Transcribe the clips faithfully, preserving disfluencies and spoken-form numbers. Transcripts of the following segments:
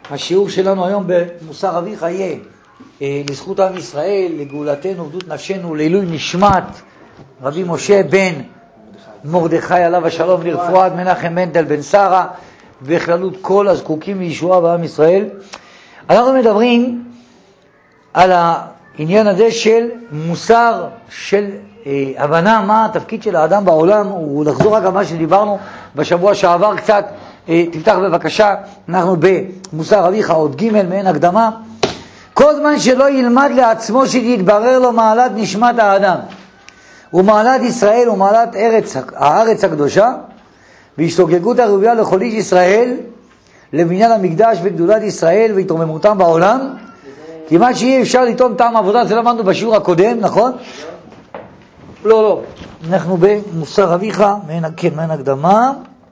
השיעור שלנו היום במוסר אביך יהיה אה, לזכות עם ישראל, לגאולתנו, עבדות נפשנו, לעילוי נשמת רבי משה בן מרדכי עליו השלום, לרפואת מנחם מנדל בן שרה, בכללות כל הזקוקים לישועה בעם ישראל. אנחנו מדברים על העניין הזה של מוסר, של אה, הבנה מה התפקיד של האדם בעולם, ולחזור רק על מה שדיברנו בשבוע שעבר קצת. אה, תפתח בבקשה, אנחנו במוסר אביך עוד ג' מעין הקדמה. כל זמן שלא ילמד לעצמו שיתברר לו מעלת נשמת האדם ומעלת ישראל ומעלת ארץ, הארץ הקדושה והשתוקקות הראויה לכל איש ישראל לבניין המקדש וגדולת ישראל והתרוממותם בעולם, כמעט שיהיה אפשר לטעום טעם עבודה. זה למדנו בשיעור הקודם, נכון? לא, לא. אנחנו במוסר אביך, מעין, כן, מעין הקדמה.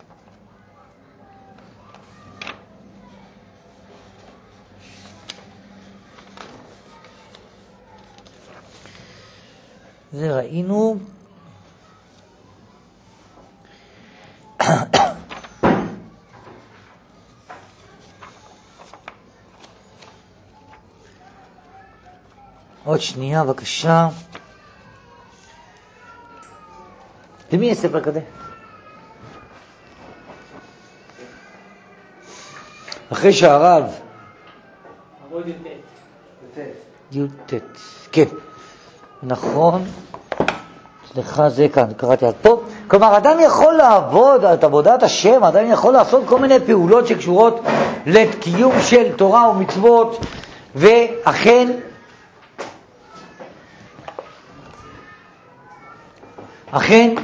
זה ראינו עוד שנייה בבקשה. למי יש ספר כזה? אחרי שהרב י"ט, כן, נכון, סליחה, זה כאן, קראתי עד פה. כלומר, אדם יכול לעבוד את עבודת השם, אדם יכול לעשות כל מיני פעולות שקשורות לקיום של תורה ומצוות, ואכן אכן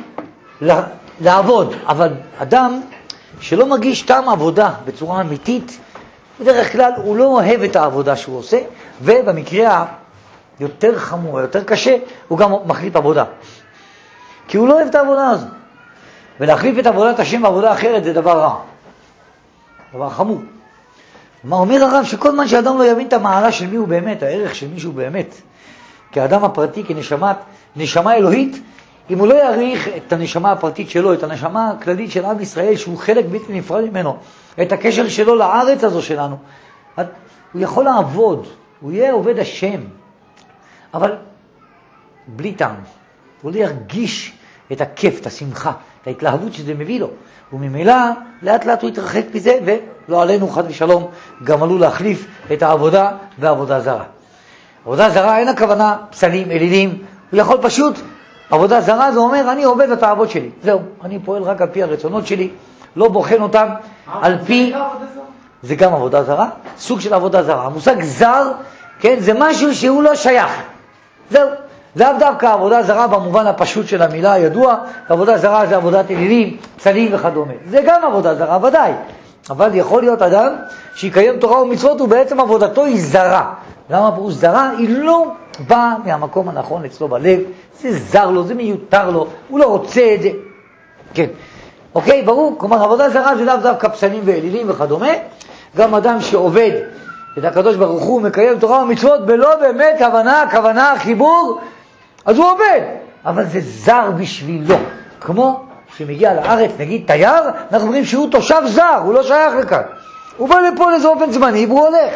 לעבוד. אבל אדם שלא מגיש טעם עבודה בצורה אמיתית, בדרך כלל הוא לא אוהב את העבודה שהוא עושה, ובמקרה יותר חמור, יותר קשה, הוא גם מחליף עבודה. כי הוא לא אוהב את העבודה הזו. ולהחליף את עבודת השם בעבודה אחרת זה דבר רע. דבר חמור. מה אומר הרב? שכל זמן שאדם לא יבין את המעלה של מי הוא באמת, הערך של מישהו באמת, כאדם הפרטי, כנשמה, נשמה אלוהית, אם הוא לא יעריך את הנשמה הפרטית שלו, את הנשמה הכללית של עם ישראל, שהוא חלק בלתי נפרד ממנו, את הקשר שלו לארץ הזו שלנו, הוא יכול לעבוד, הוא יהיה עובד השם, אבל בלי טעם. הוא לא ירגיש את הכיף, את השמחה, את ההתלהבות שזה מביא לו. וממילא לאט לאט הוא יתרחק מזה, ולא עלינו חד ושלום גם עלול להחליף את העבודה והעבודה זרה. עבודה זרה אין הכוונה פסלים, אלילים. הוא יכול פשוט, עבודה זרה זה אומר, אני עובד את העבוד שלי. זהו, אני פועל רק על פי הרצונות שלי, לא בוחן אותם על פי... זה גם עבודה זרה, סוג של עבודה זרה. המושג זר, כן, זה משהו שהוא לא שייך. זהו, זה דווקא עבודה זרה במובן הפשוט של המילה הידוע. עבודה זרה זה עבודת אלילים, פסלים וכדומה. זה גם עבודה זרה, ודאי. אבל יכול להיות אדם שיקיים תורה ומצוות ובעצם עבודתו היא זרה. למה פירוש זרה? היא לא באה מהמקום הנכון אצלו בלב, זה זר לו, זה מיותר לו, הוא לא רוצה את זה. כן, אוקיי, ברור. כלומר, עבודה זרה זה דווקא פסלים ואלילים וכדומה. גם אדם שעובד את הקדוש ברוך הוא מקיים תורה ומצוות בלא באמת כוונה, כוונה, חיבור, אז הוא עובד, אבל זה זר בשבילו. כמו שמגיע לארץ, נגיד תייר, אנחנו אומרים שהוא תושב זר, הוא לא שייך לכאן. הוא בא לפה לאיזה אופן זמני והוא הולך.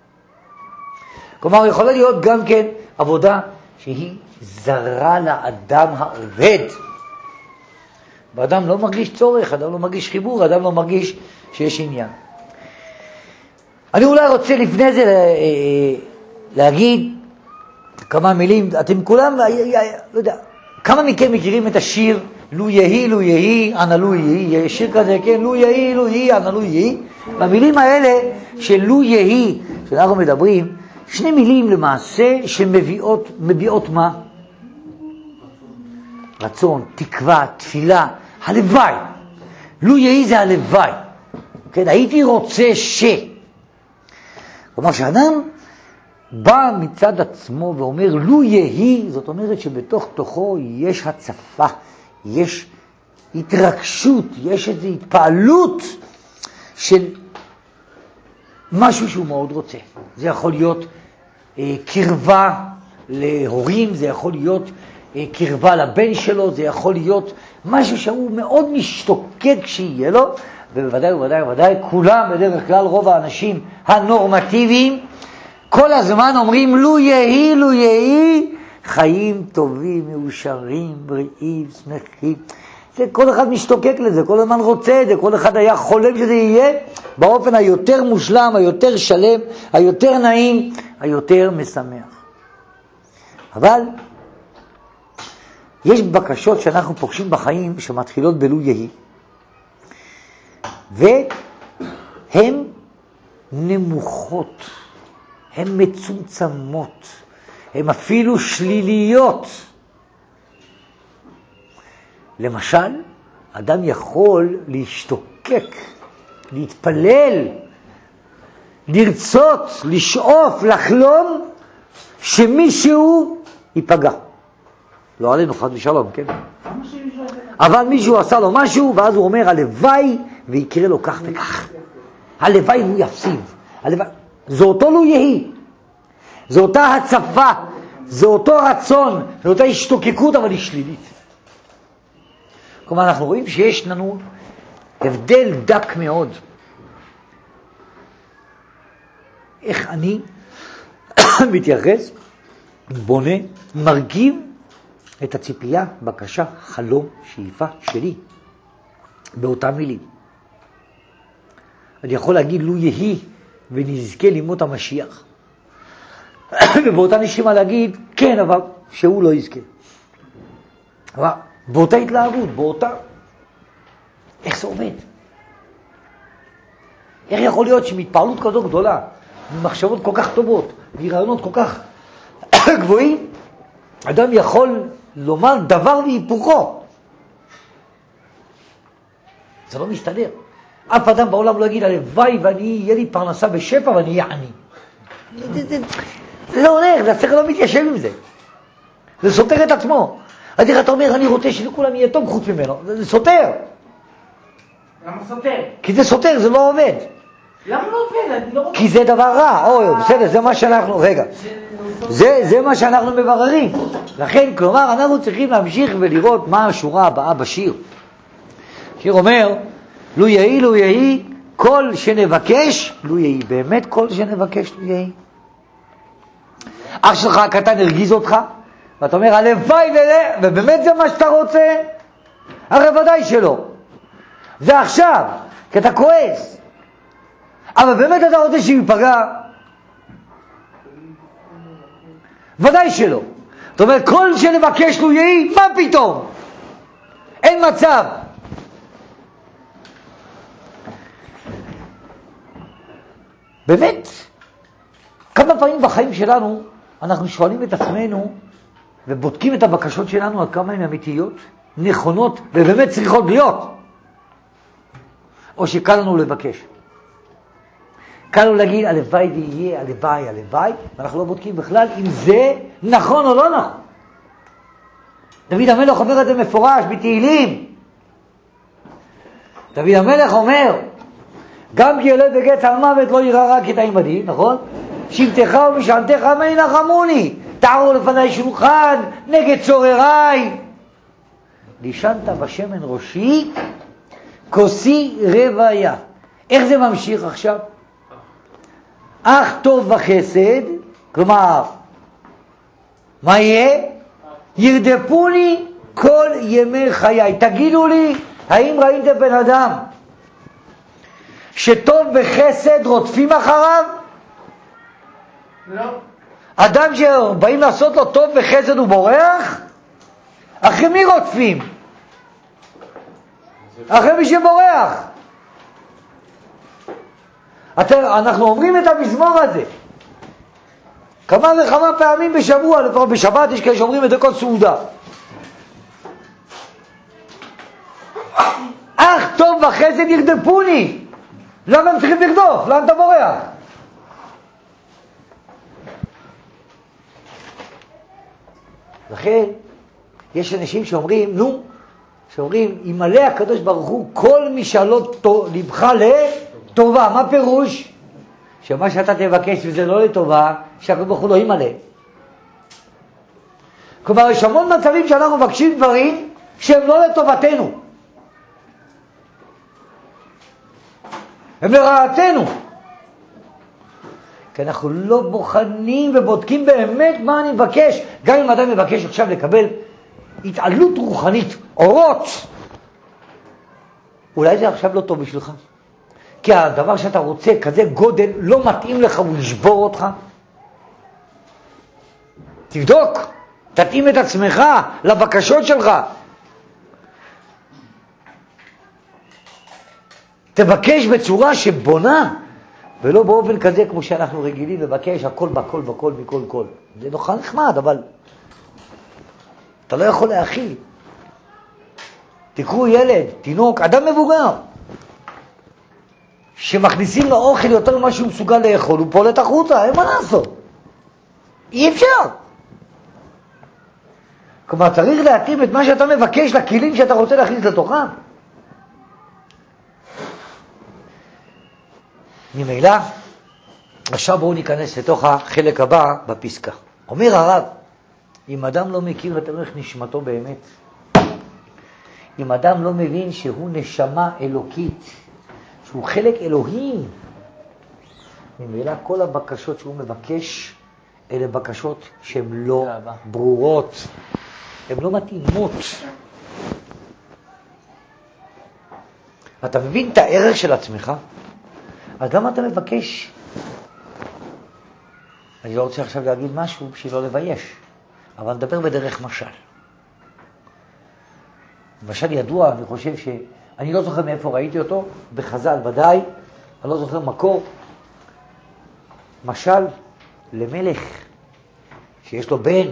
כלומר, יכולה להיות גם כן עבודה שהיא זרה לאדם העובד. ואדם לא מרגיש צורך, אדם לא מרגיש חיבור, אדם לא מרגיש שיש עניין. אני אולי רוצה לפני זה להגיד כמה מילים. אתם כולם, לא יודע, כמה מכם מכירים את השיר לו יהי, לו יהי, אנא לו יהי? שיר כזה, כן, לו יהי, לו יהי, אנא לו יהי. במילים האלה של לו יהי, שאנחנו מדברים, שני מילים למעשה שמביאות, מביאות מה? רצון, תקווה, תפילה, הלוואי. לו יהי זה הלוואי. כן, הייתי רוצה ש... כלומר, שאדם בא מצד עצמו ואומר, לו יהי, זאת אומרת שבתוך תוכו יש הצפה, יש התרגשות, יש איזו התפעלות של משהו שהוא מאוד רוצה. זה יכול להיות אה, קרבה להורים, זה יכול להיות אה, קרבה לבן שלו, זה יכול להיות משהו שהוא מאוד משתוקק כשיהיה לו, ובוודאי ובוודאי ובוודאי כולם, בדרך כלל רוב האנשים הנורמטיביים, כל הזמן אומרים לו יהי, לו יהי, חיים טובים, מאושרים, בריאים, שמחים. זה כל אחד משתוקק לזה, כל הזמן רוצה את זה, כל אחד היה חולם שזה יהיה באופן היותר מושלם, היותר שלם, היותר נעים, היותר משמח. אבל יש בקשות שאנחנו פוגשים בחיים שמתחילות בלו יהי, והן נמוכות, הן מצומצמות, הן אפילו שליליות. למשל, אדם יכול להשתוקק, להתפלל, לרצות, לשאוף, לחלום שמישהו ייפגע. לא עלינו חד ושלום, כן? אבל מישהו עשה לו משהו, ואז הוא אומר, הלוואי ויקרה לו כך וכך. הלוואי הוא יפסיד. הלוואי... זה אותו לו יהי. זה אותה הצפה, זה אותו רצון, זה אותה השתוקקות, אבל היא שלילית. כלומר, אנחנו רואים שיש לנו הבדל דק מאוד. איך אני מתייחס, בונה, מרגיב את הציפייה, בקשה, חלום, שאיפה שלי, באותם מילים. אני יכול להגיד לו יהי ונזכה לימות המשיח. ובאותה נשימה להגיד, כן, אבל שהוא לא יזכה. אבל באותה התלהבות, באותה... איך זה עובד? איך יכול להיות שמתפעלות כזו גדולה, ממחשבות כל כך טובות, מרעיונות כל כך גבוהים, אדם יכול לומר דבר והיפוכו? זה לא מסתדר. אף אדם בעולם לא יגיד, הלוואי ואני, יהיה לי פרנסה בשפע ואני אהיה עני. זה, זה, זה לא הולך, זה השכל לא מתיישב עם זה. זה סותר את עצמו. אז איך אתה אומר, אני רוצה שלכולם יהיה טוב חוץ ממנו? זה, זה סותר. למה סותר? כי זה סותר, זה לא עובד. למה לא עובד? אני לא רוצה... כי זה דבר רע. אוי, בסדר, זה מה שאנחנו... רגע. זה, זה מה שאנחנו מבררים. לכן, כלומר, אנחנו צריכים להמשיך ולראות מה השורה הבאה בשיר. שיר אומר, לו יהי, לו יהי, כל שנבקש, לו יהי. באמת כל שנבקש, לו יהי. אח שלך הקטן הרגיז אותך, ואתה אומר, הלוואי ולה, ובאמת זה מה שאתה רוצה? הרי ודאי שלא. זה עכשיו, כי אתה כועס. אבל באמת אתה רוצה שהוא ייפגע? ודאי שלא. זאת אומרת, כל שנבקש לו יהי, מה פתאום? אין מצב. באמת, כמה פעמים בחיים שלנו אנחנו שואלים את עצמנו ובודקים את הבקשות שלנו על כמה הן אמיתיות, נכונות ובאמת צריכות להיות, או שקל לנו לבקש. קל לנו להגיד הלוואי ויהיה, הלוואי, הלוואי, ואנחנו לא בודקים בכלל אם זה נכון או לא נכון. דוד המלך אומר את זה מפורש בתהילים. דוד המלך אומר, גם כי ילד בגט על מוות לא יראה רק את העמדי, נכון? שבטך ומשענתך מה ינחמוני, תערו לפני שולחן נגד צורריי. לישנת בשמן ראשי, כוסי רוויה. איך זה ממשיך עכשיו? אך טוב וחסד, כלומר, מה יהיה? ירדפוני כל ימי חיי. תגידו לי, האם ראיתם בן אדם שטוב בחסד רודפים אחריו? לא. אדם שבאים לעשות לו טוב בחסד הוא בורח? אחרי מי רודפים? אחרי מי שבורח. אתם, אנחנו אומרים את המזמור הזה כמה וכמה פעמים בשבוע, לפעמים בשבת יש כאלה שאומרים את זה כל סעודה. אך טוב וחסד ירדפוני. למה הם צריכים לרדוף? למה אתה בורח? לכן יש אנשים שאומרים, נו, שאומרים, ימלא הקדוש ברוך הוא כל משאלות לבך לטובה. מה פירוש? שמה שאתה תבקש וזה לא לטובה, שהקדוש ברוך הוא לא ימלא. כלומר, יש המון מצבים שאנחנו מבקשים דברים שהם לא לטובתנו. הם לרעתנו. כי אנחנו לא בוחנים ובודקים באמת מה אני מבקש. גם אם אדם מבקש עכשיו לקבל התעלות רוחנית, אורות, אולי זה עכשיו לא טוב בשבילך. כי הדבר שאתה רוצה, כזה גודל, לא מתאים לך, הוא ישבור אותך. תבדוק, תתאים את עצמך לבקשות שלך. תבקש בצורה שבונה, ולא באופן כזה כמו שאנחנו רגילים לבקש הכל בכל בכל מכל כל. זה נוכל נחמד, אבל אתה לא יכול להכיל. תקראו ילד, תינוק, אדם מבוגר, שמכניסים לו אוכל יותר ממה שהוא מסוגל לאכול, הוא פולט החוצה, אין מה לעשות. אי אפשר. כלומר, צריך להתאים את מה שאתה מבקש לכלים שאתה רוצה להכניס לתוכם. ממילא, עכשיו בואו ניכנס לתוך החלק הבא בפסקה. אומר הרב, אם אדם לא מכיר את ערך נשמתו באמת, אם אדם לא מבין שהוא נשמה אלוקית, שהוא חלק אלוהים, ממילא כל הבקשות שהוא מבקש, אלה בקשות שהן לא ברורות, הן לא מתאימות. אתה מבין את הערך של עצמך? אז למה אתה מבקש? אני לא רוצה עכשיו להגיד משהו בשביל לא לבייש, אבל נדבר בדרך משל. משל ידוע, אני חושב ש... אני לא זוכר מאיפה ראיתי אותו, בחז"ל ודאי, אני לא זוכר מקור. משל למלך שיש לו בן,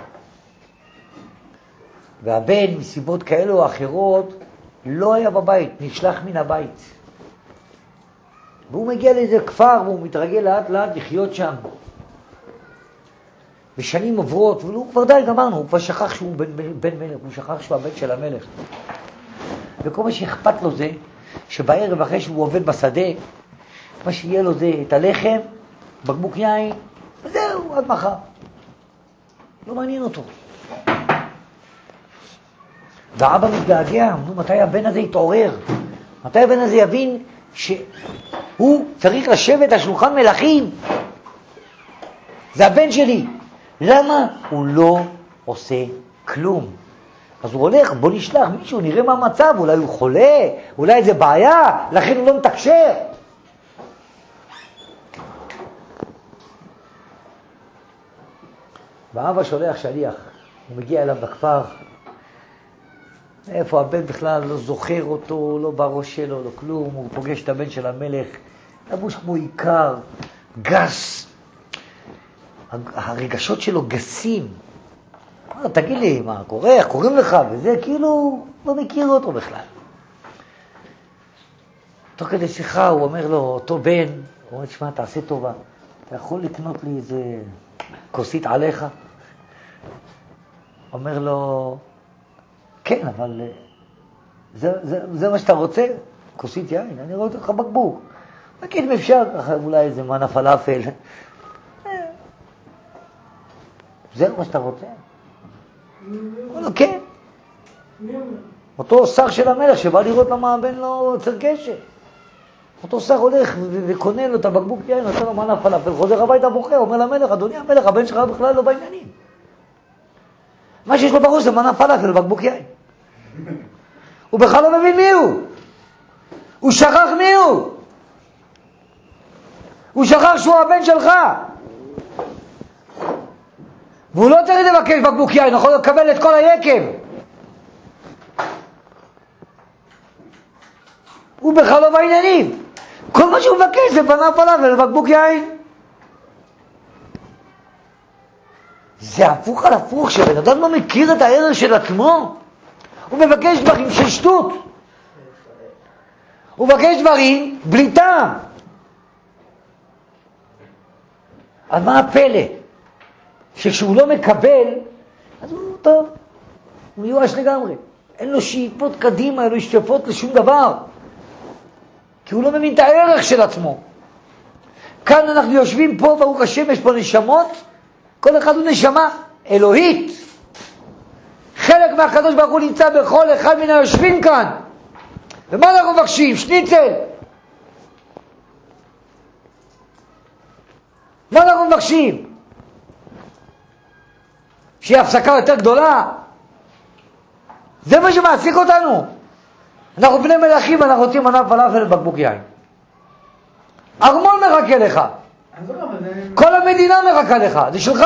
והבן מסיבות כאלו או אחרות לא היה בבית, נשלח מן הבית. והוא מגיע לאיזה כפר והוא מתרגל לאט לאט לחיות שם. ושנים עוברות, והוא כבר די גמרנו, הוא כבר שכח שהוא בן, בן, בן מלך, הוא שכח שהוא הבן של המלך. וכל מה שאכפת לו זה, שבערב אחרי שהוא עובד בשדה, מה שיהיה לו זה את הלחם, בקבוק יין, וזהו, עד מחר. לא מעניין אותו. והאבא מתגעגע, נו, מתי הבן הזה יתעורר? מתי הבן הזה יבין שהוא צריך לשבת על שולחן מלכים? זה הבן שלי. למה? הוא לא עושה כלום. אז הוא הולך, בוא נשלח מישהו, נראה מה המצב, אולי הוא חולה, אולי איזה בעיה, לכן הוא לא מתקשר. ואבא שולח שליח, הוא מגיע אליו בכפר, איפה הבן בכלל לא זוכר אותו, לא בראש שלו, לא כלום, הוא פוגש את הבן של המלך, לבוש כמו עיקר, גס, הרגשות שלו גסים. תגיד לי, מה קורה, איך קוראים לך? וזה כאילו לא מכיר אותו בכלל. תוך כדי שיחה הוא אומר לו, אותו בן, הוא אומר, תשמע, תעשה טובה, אתה יכול לקנות לי איזה כוסית עליך? אומר לו, כן, אבל זה, זה, זה מה שאתה רוצה? כוסית יין? אני רואה אותך בקבוק. נגיד אם אפשר, ככה אולי איזה מנה פלאפל. זה מה שאתה רוצה? אומר לו, כן. אותו שר של המלך שבא לראות למה הבן לא יוצר קשר. אותו שר הולך וקונה לו את הבקבוק יין, נותן לו מנה פלאפל, חוזר הביתה בוכה, אומר למלך, אדוני המלך, הבן שלך בכלל לא בעניינים. מה שיש לו בראש זה מנה פלאפל ובקבוק יין. הוא בכלל לא מבין מי הוא. הוא שכח מי הוא. הוא שכח שהוא הבן שלך. והוא לא צריך לבקש בקבוק יין, יכול לקבל את כל היקב. הוא בכלל לא בעניינים. כל מה שהוא מבקש זה מנה פלאפל ובקבוק יין. זה הפוך על הפוך, שבן אדם לא מכיר את הערך של עצמו. הוא מבקש דברים של שטות. הוא מבקש דברים בלי טעם. אז מה הפלא? שכשהוא לא מקבל, אז הוא טוב, הוא מיואש לגמרי. אין לו שאיפות קדימה, אין לו שאיפות לשום דבר. כי הוא לא מבין את הערך של עצמו. כאן אנחנו יושבים פה, ברוך השם, יש פה נשמות, כל אחד הוא נשמה אלוהית. חלק מהקדוש ברוך הוא נמצא בכל אחד מן היושבים כאן. ומה אנחנו מבקשים? שניצל. מבקשים? שיהיה הפסקה יותר גדולה? זה מה שמעסיק אותנו. אנחנו בני מלכים, אנחנו רוצים מנה פלאפל ובקבוק יין. ארמון מחכה לך. כל המדינה מחכה לך, זה שלך.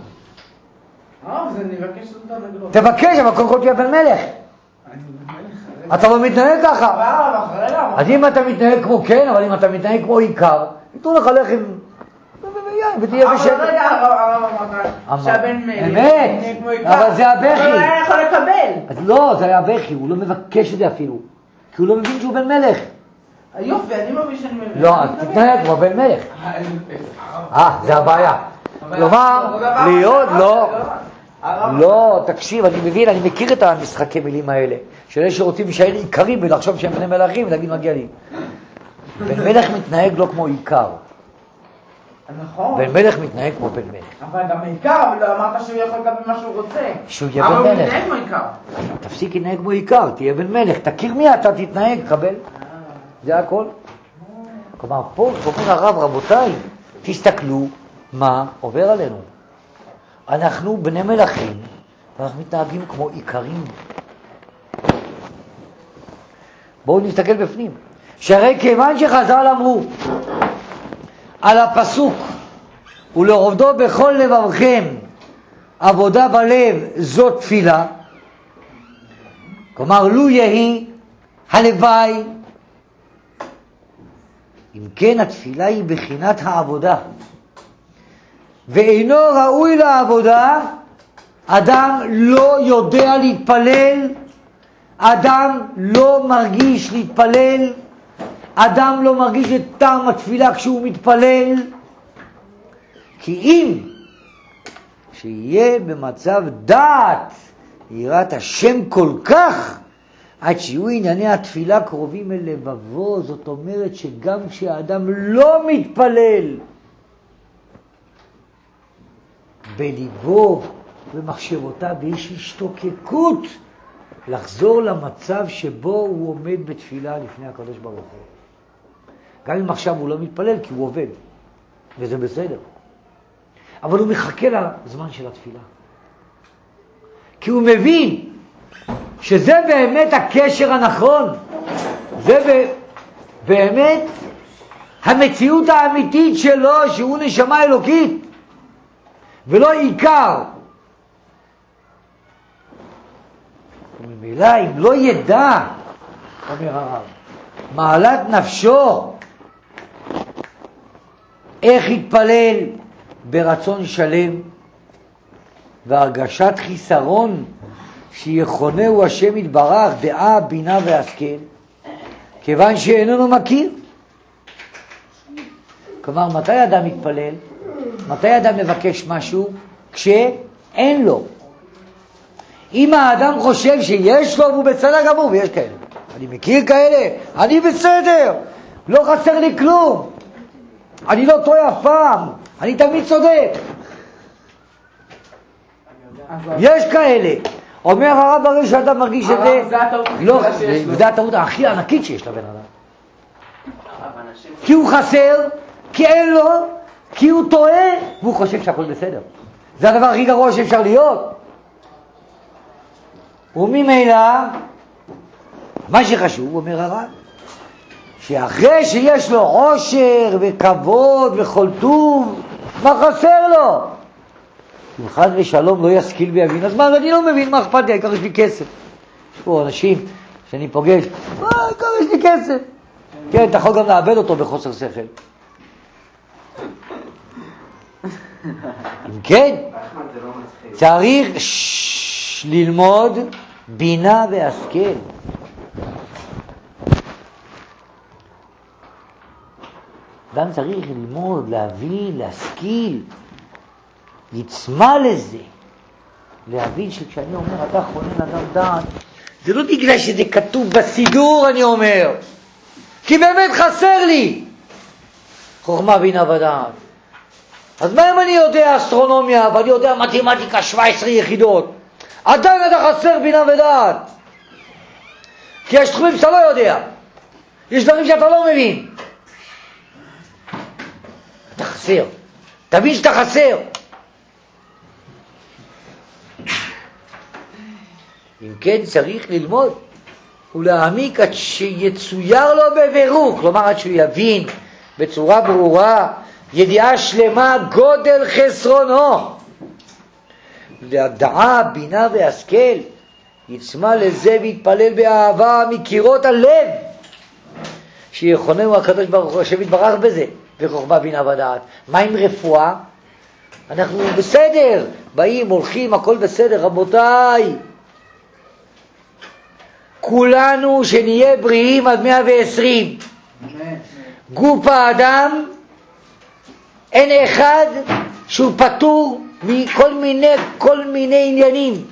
תבקש, אבל קודם כל תהיה בן מלך. אתה לא מתנהג ככה. אז אם אתה מתנהג כמו כן, אבל אם אתה מתנהג כמו עיקר, ייתנו לך לחם ויין ותהיה בשקט. אבל רגע, הרב אמרת שהבן מלך אמת, אבל זה הבכי. אבל היה יכול לקבל. לא, זה היה הבכי, הוא לא מבקש את זה אפילו, כי הוא לא מבין שהוא בן מלך. יופי, אני מבין שאני מבין. לא, אז תתנהג כמו בן מלך. אה, זה הבעיה. כלומר, להיות, לא, לא, תקשיב, אני מבין, אני מכיר את המשחקי מילים האלה, של אלה שרוצים להישאר עיקרים ולחשוב שהם בני מלכים ולהגיד מגיע לי. בן מלך מתנהג לא כמו עיקר. נכון. בן מלך מתנהג כמו בן מלך. אבל גם עיקר, אבל לא אמרת שהוא יכול לקבל מה שהוא רוצה. שהוא יהיה בן מלך. אבל הוא מתנהג כמו עיקר. תפסיק להתנהג כמו עיקר, תהיה בן מלך, תכיר מי אתה, תתנהג, קבל. זה הכל. כלומר, פה, אומר הרב, רבותיי, תסתכלו מה עובר עלינו. אנחנו בני מלכים, ואנחנו מתנהגים כמו עיקרים. בואו נסתכל בפנים. שהרי כיוון שחז"ל אמרו על הפסוק, ולעובדו בכל לבבכם, עבודה בלב זאת תפילה, כלומר, לו יהי הלוואי, אם כן התפילה היא בחינת העבודה, ואינו ראוי לעבודה, אדם לא יודע להתפלל, אדם לא מרגיש להתפלל, אדם לא מרגיש את טעם התפילה כשהוא מתפלל, כי אם שיהיה במצב דעת יראת השם כל כך, עד שיהיו ענייני התפילה קרובים אל לבבו, זאת אומרת שגם כשהאדם לא מתפלל, בליבו ומחשבותיו יש השתוקקות לחזור למצב שבו הוא עומד בתפילה לפני הקדוש ברוך הוא. גם אם עכשיו הוא לא מתפלל כי הוא עובד, וזה בסדר. אבל הוא מחכה לזמן של התפילה. כי הוא מבין שזה באמת הקשר הנכון. זה באמת המציאות האמיתית שלו, שהוא נשמה אלוקית, ולא עיקר. וממילא אם לא ידע, אומר הרב, מעלת נפשו, איך יתפלל ברצון שלם והרגשת חיסרון שיכונהו השם יתברך דעה, בינה והשכל, כיוון שאיננו מכיר. כלומר, מתי אדם מתפלל? מתי אדם מבקש משהו? כשאין לו. אם האדם חושב שיש לו והוא בסדר גמור, ויש כאלה, אני מכיר כאלה, אני בסדר, לא חסר לי כלום, אני לא טועה אף פעם, אני תמיד צודק. יש כאלה. אומר הרב הרי שאתה מרגיש את זה, לא, זה הטעות הכי ענקית שיש לבן אדם. כי הוא חסר, כי אין לו, כי הוא טועה, והוא חושב שהכל בסדר. זה הדבר הכי גרוע שאפשר להיות. וממילא, מה שחשוב, אומר הרב, שאחרי שיש לו עושר וכבוד וכל טוב, מה חסר לו? אם חד ושלום לא ישכיל ויבין, אז מה, אני לא מבין, מה אכפת לי, העיקר יש לי כסף. יש פה אנשים שאני פוגש, מה, העיקר יש לי כסף. כן, אתה יכול גם לאבד אותו בחוסר שכל. אם כן, צריך ללמוד בינה והשכל. אדם צריך ללמוד, להבין, להשכיל, יצמא לזה, להבין שכשאני אומר אתה חונן אדם דעת, זה לא בגלל שזה כתוב בסידור, אני אומר, כי באמת חסר לי חוכמה בינה ודעת. אז מה אם אני יודע אסטרונומיה ואני יודע מתמטיקה שבע עשרה יחידות, עדיין אתה חסר בינה ודעת, כי יש תחומים שאתה לא יודע, יש דברים שאתה לא מבין, אתה חסר. תבין שאתה חסר. אם כן צריך ללמוד ולהעמיק עד שיצויר לו בבירור, כלומר עד שהוא יבין בצורה ברורה, ידיעה שלמה גודל חסרונו. לדעה, בינה והשכל, יצמא לזה ויתפלל באהבה מקירות הלב, שיכוננו הקדוש ברוך הוא השם יתברך בזה, וחוכמה בינה ודעת. מה עם רפואה? אנחנו בסדר, באים, הולכים, הכל בסדר, רבותיי. כולנו שנהיה בריאים עד מאה ועשרים. גוף האדם, אין אחד שהוא פטור מכל מיני, כל מיני עניינים.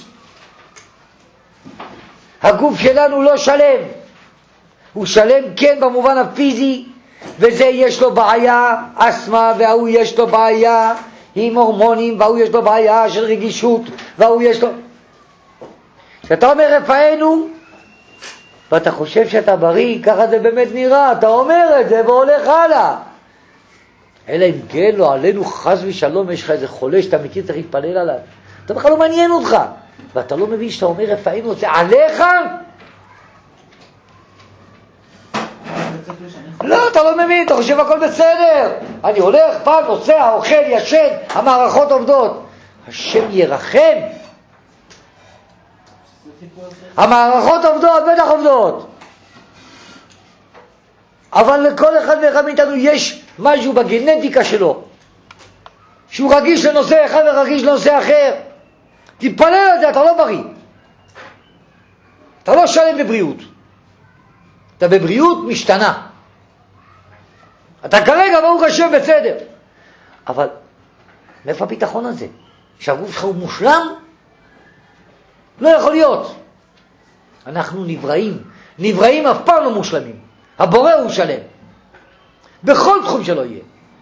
הגוף שלנו לא שלם. הוא שלם כן במובן הפיזי, וזה יש לו בעיה, אסמה, והוא יש לו בעיה עם הורמונים, והוא יש לו בעיה של רגישות, והוא יש לו... כשאתה אומר רפאנו, ואתה חושב שאתה בריא, ככה זה באמת נראה, אתה אומר את זה והולך הלאה. אלא אם כן לא עלינו חס ושלום, יש לך איזה חולה שאתה מכיר, צריך להתפלל עליו. אתה בכלל לא מעניין אותך. ואתה לא מבין שאתה אומר רפאנו, זה עליך? לא, אתה לא מבין, אתה חושב הכל בסדר. אני הולך, פעם, נוסע, אוכל, ישן, המערכות עובדות. השם ירחם. המערכות עובדות, בטח עובדות. אבל לכל אחד ואחד מאיתנו יש משהו בגנטיקה שלו, שהוא רגיש לנושא אחד ורגיש לנושא אחר. תתפלל על זה, אתה לא בריא. אתה לא שלם בבריאות. אתה בבריאות משתנה. אתה כרגע ברוך השם בסדר. אבל מאיפה הביטחון הזה? שהגוף שלך הוא מושלם? לא יכול להיות. אנחנו נבראים. נבראים אף פעם לא מושלמים. הבורא הוא שלם. בכל תחום שלא יהיה.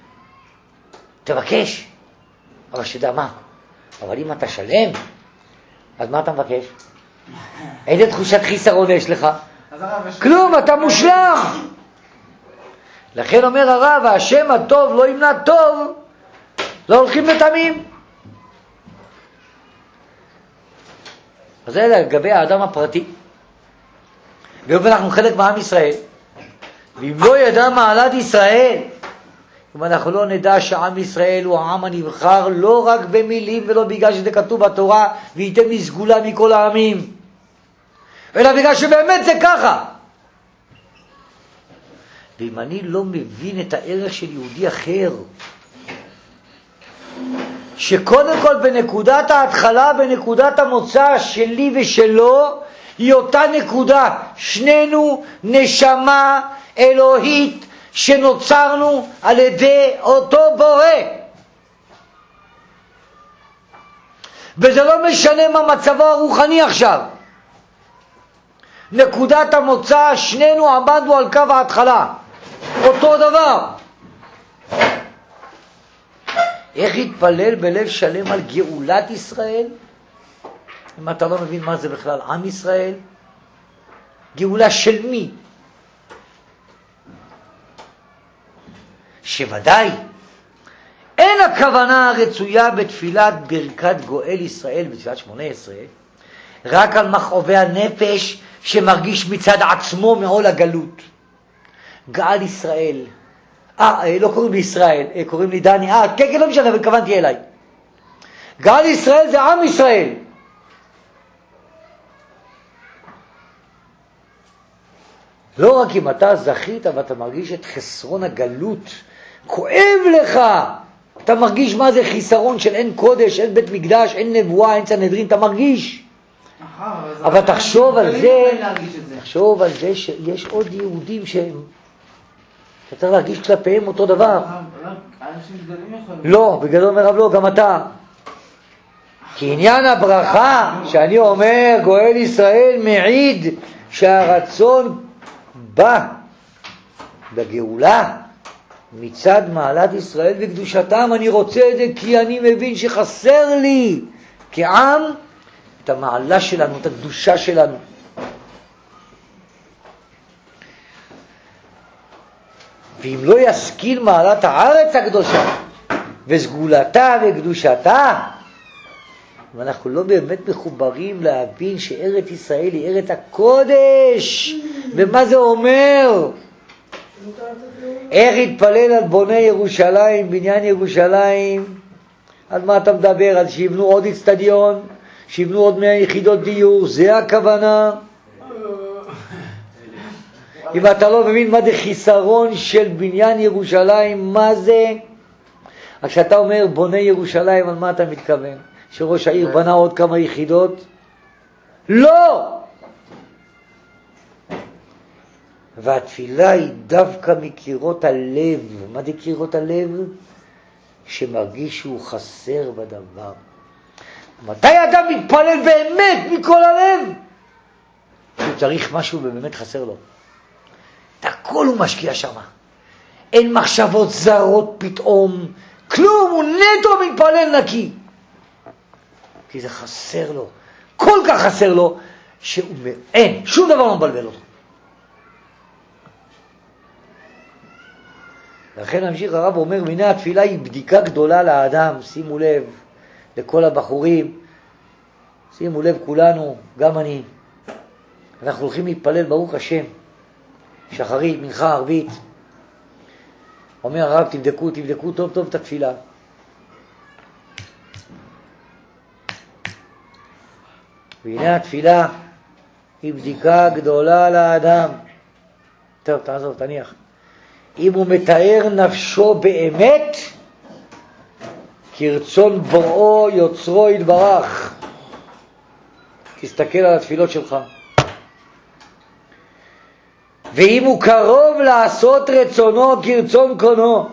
תבקש. אבל שדע מה? אבל אם אתה שלם, אז מה אתה מבקש? איזה תחושת חיסרון יש לך? כלום, אתה מושלם. לכן אומר הרב, השם הטוב לא ימנע טוב, לא הולכים לתמים. אז זה לגבי האדם הפרטי. ואם אנחנו חלק מעם ישראל, ואם לא ידע מעלת ישראל, אם אנחנו לא נדע שעם ישראל הוא העם הנבחר, לא רק במילים ולא בגלל שזה כתוב בתורה, וייתן לי סגולה מכל העמים, אלא בגלל שבאמת זה ככה. ואם אני לא מבין את הערך של יהודי אחר, שקודם כל בנקודת ההתחלה, בנקודת המוצא שלי ושלו, היא אותה נקודה. שנינו נשמה אלוהית שנוצרנו על ידי אותו בורא. וזה לא משנה מה מצבו הרוחני עכשיו. נקודת המוצא, שנינו עמדנו על קו ההתחלה. אותו דבר. איך יתפלל בלב שלם על גאולת ישראל? אם אתה לא מבין מה זה בכלל עם ישראל, גאולה של מי? שוודאי אין הכוונה הרצויה בתפילת ברכת גואל ישראל בתפילת שמונה עשרה רק על מכאובי הנפש שמרגיש מצד עצמו מעול הגלות. גאל ישראל, אה, לא קוראים לי ישראל, קוראים לי דני, אה, כן, כן, לא משנה, אבל כוונתי אליי. גאל ישראל זה עם ישראל. לא רק אם אתה זכית ואתה מרגיש את חסרון הגלות, כואב לך, אתה מרגיש מה זה חיסרון של אין קודש, אין בית מקדש, אין נבואה, אין סנהדרין, אתה מרגיש. אבל תחשוב על זה, תחשוב על זה שיש עוד יהודים שהם, אתה צריך להרגיש כלפיהם אותו דבר. לא, בגדול אומר רב לא, גם אתה. כי עניין הברכה, שאני אומר גואל ישראל מעיד שהרצון בא בגאולה מצד מעלת ישראל וקדושתם. אני רוצה את זה כי אני מבין שחסר לי כעם את המעלה שלנו, את הקדושה שלנו. ואם לא ישכיל מעלת הארץ הקדושה, וסגולתה וקדושתה. ואנחנו לא באמת מחוברים להבין שארץ ישראל היא ארץ הקודש. ומה זה אומר? איך התפלל על בוני ירושלים, בניין ירושלים? על מה אתה מדבר? על שיבנו עוד אצטדיון, שיבנו עוד מאה יחידות דיור, זה הכוונה. אם אתה לא מבין מה זה חיסרון של בניין ירושלים, מה זה? כשאתה אומר בוני ירושלים, על מה אתה מתכוון? שראש העיר בנה עוד כמה יחידות? לא! והתפילה היא דווקא מקירות הלב. מה זה קירות הלב? שמרגיש שהוא חסר בדבר. מתי אדם מתפלל באמת מכל הלב? הוא צריך משהו ובאמת חסר לו. את הכל הוא משקיע שם. אין מחשבות זרות פתאום. כלום, הוא נטו מתפלל נקי. כי זה חסר לו. כל כך חסר לו, שאין, שום דבר לא מבלבל אותו. לכן המשיך הרב אומר, והנה התפילה היא בדיקה גדולה לאדם. שימו לב, לכל הבחורים, שימו לב כולנו, גם אני. אנחנו הולכים להתפלל ברוך השם, שחרית, מנחה, ערבית. אומר הרב, תבדקו, תבדקו טוב טוב את התפילה. והנה התפילה היא בדיקה גדולה לאדם. טוב, תעזוב, תניח. אם הוא מתאר נפשו באמת, כרצון בוראו יוצרו יתברך. תסתכל על התפילות שלך. ואם הוא קרוב לעשות רצונו כרצון קונו,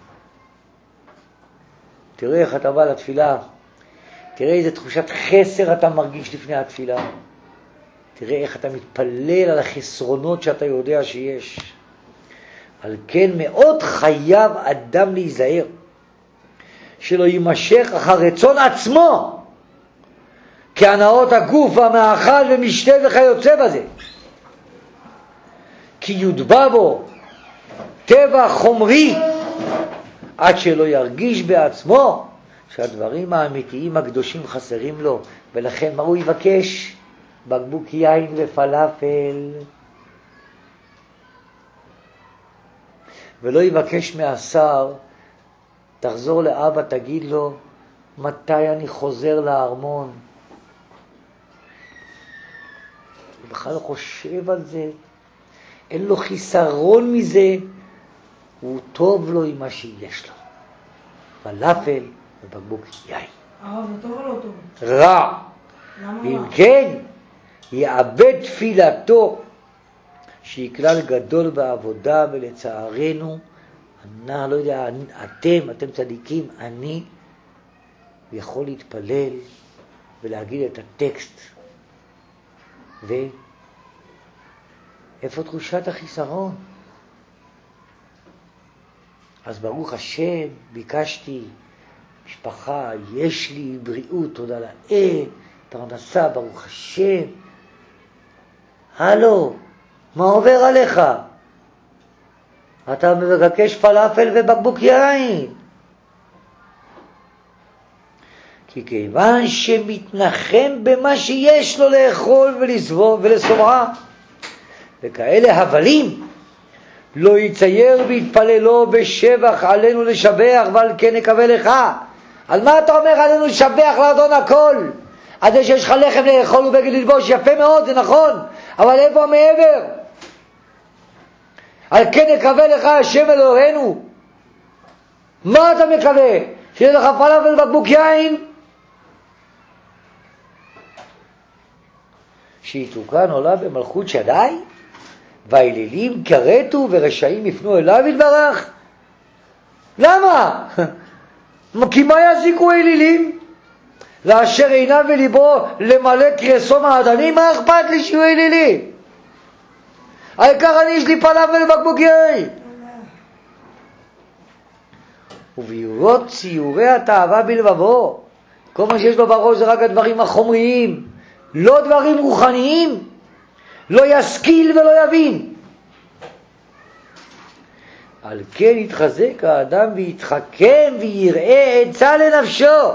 תראה איך אתה בא לתפילה, תראה איזה תחושת חסר אתה מרגיש לפני התפילה, תראה איך אתה מתפלל על החסרונות שאתה יודע שיש. על כן מאוד חייב אדם להיזהר שלא יימשך אחר רצון עצמו כהנאות הגוף והמאכל ומשתה וכיוצא בזה, כי יודבע בו טבע חומרי עד שלא ירגיש בעצמו שהדברים האמיתיים הקדושים חסרים לו. ולכן מה הוא יבקש? בקבוק יין ופלאפל, ולא יבקש מהשר, תחזור לאבא, תגיד לו מתי אני חוזר לארמון. הוא בכלל לא חושב על זה, אין לו חיסרון מזה, הוא טוב לו עם מה שיש לו, פלאפל ובקבוק יין. הרב, זה טוב או לא טוב? רע. ואם כן, יאבד תפילתו, שהיא כלל גדול בעבודה. ולצערנו, אני לא יודע, אתם, אתם צדיקים, אני יכול להתפלל ולהגיד את הטקסט. ואיפה תחושת החיסרון? אז ברוך השם, ביקשתי משפחה, יש לי בריאות, תודה לאל, פרנסה, ברוך השם. הלו, מה עובר עליך? אתה מבקש פלאפל ובקבוק יין. כי כיוון שמתנחם במה שיש לו לאכול ולשובעה, וכאלה הבלים לא יצייר ויתפללו בשבח עלינו לשבח, ועל כן נקווה לך. על מה אתה אומר עלינו לשבח לאדון הכל? על זה שיש לך לחם לאכול ובגד ללבוש, יפה מאוד, זה נכון, אבל איפה מעבר? על כן נקווה לך השם אלוהינו. מה אתה מקווה? שיהיה לך פלאפל ובקבוק יין? שיתוקן עולה במלכות שדי, והאלילים כרתו ורשעים יפנו אליו יתברך. למה? כי מה יזיקו אלילים? לאשר עיניו וליבו למלא קרסום האדנים, מה אכפת לי שיהיו אלילים? העיקר אני יש לי פלאפל ובקבוק יין. וביורות ציורי התאווה בלבבו, כל מה שיש לו בראש זה רק הדברים החומריים, לא דברים רוחניים, לא ישכיל ולא יבין. על כן יתחזק האדם ויתחכם ויראה עצה לנפשו,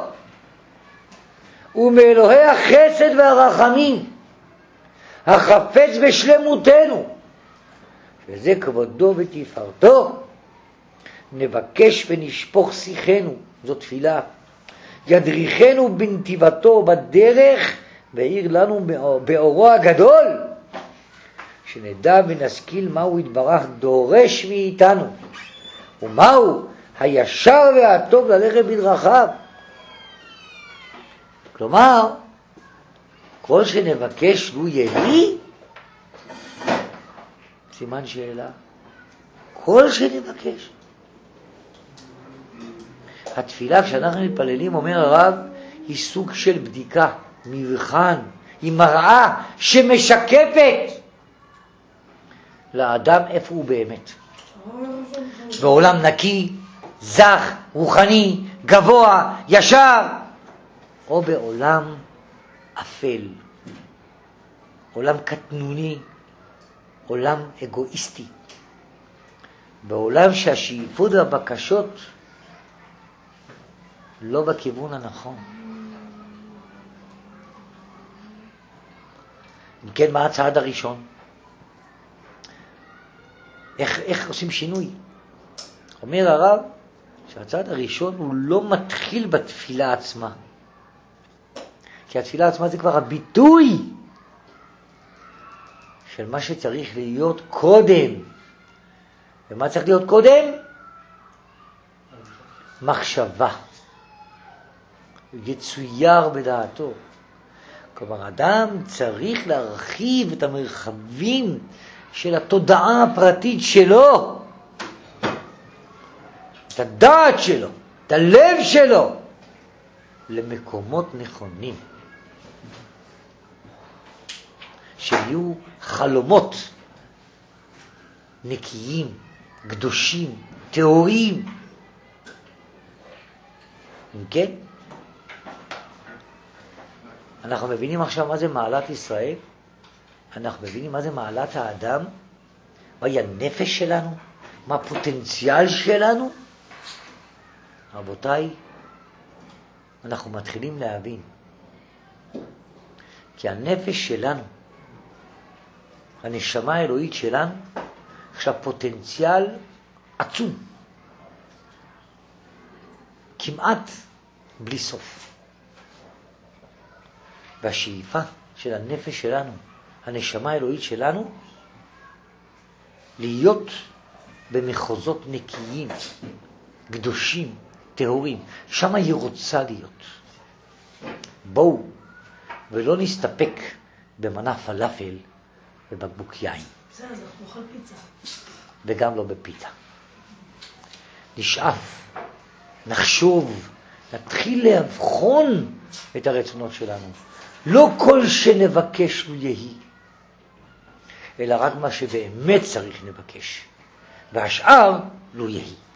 ומאלוהי החסד והרחמים, החפץ בשלמותנו, וזה כבודו ותפארתו, נבקש ונשפוך שיחנו, זו תפילה, ידריכנו בנתיבתו בדרך, והעיר לנו באורו הגדול, שנדע ונשכיל מהו יתברך דורש מאיתנו, ומהו הישר והטוב ללכת בדרכיו. כלומר, כל שנבקש לו יהי, סימן שאלה, כל שנבקש. התפילה כשאנחנו מתפללים, אומר הרב, היא סוג של בדיקה, מבחן, היא מראה שמשקפת לאדם איפה הוא באמת. בעולם נקי, זך, רוחני, גבוה, ישר, או בעולם אפל, עולם קטנוני, עולם אגואיסטי, בעולם שהשאיפות והבקשות לא בכיוון הנכון. אם כן, מה הצעד הראשון? איך, איך עושים שינוי? אומר הרב שהצעד הראשון הוא לא מתחיל בתפילה עצמה, כי התפילה עצמה זה כבר הביטוי של מה שצריך להיות קודם. ומה צריך להיות קודם? מחשבה. יצויר בדעתו. כלומר, אדם צריך להרחיב את המרחבים של התודעה הפרטית שלו, את הדעת שלו, את הלב שלו, למקומות נכונים. שיהיו חלומות נקיים, קדושים, טהורים. אם כן, אנחנו מבינים עכשיו מה זה מעלת ישראל, אנחנו מבינים מה זה מעלת האדם, מהי הנפש שלנו, מה הפוטנציאל שלנו. רבותיי, אנחנו מתחילים להבין, כי הנפש שלנו, הנשמה האלוהית שלנו, יש לה פוטנציאל עצום, כמעט בלי סוף. והשאיפה של הנפש שלנו, הנשמה האלוהית שלנו, להיות במחוזות נקיים, קדושים, טהורים. שם היא רוצה להיות. בואו, ולא נסתפק במנה פלאפל ובקבוק יין. זה, אז אנחנו נאכל פיצה. וגם לא בפיתה. נשאף, נחשוב, נתחיל להבחון את הרצונות שלנו. לא כל שנבקש לו יהי, אלא רק מה שבאמת צריך נבקש. והשאר לו יהי.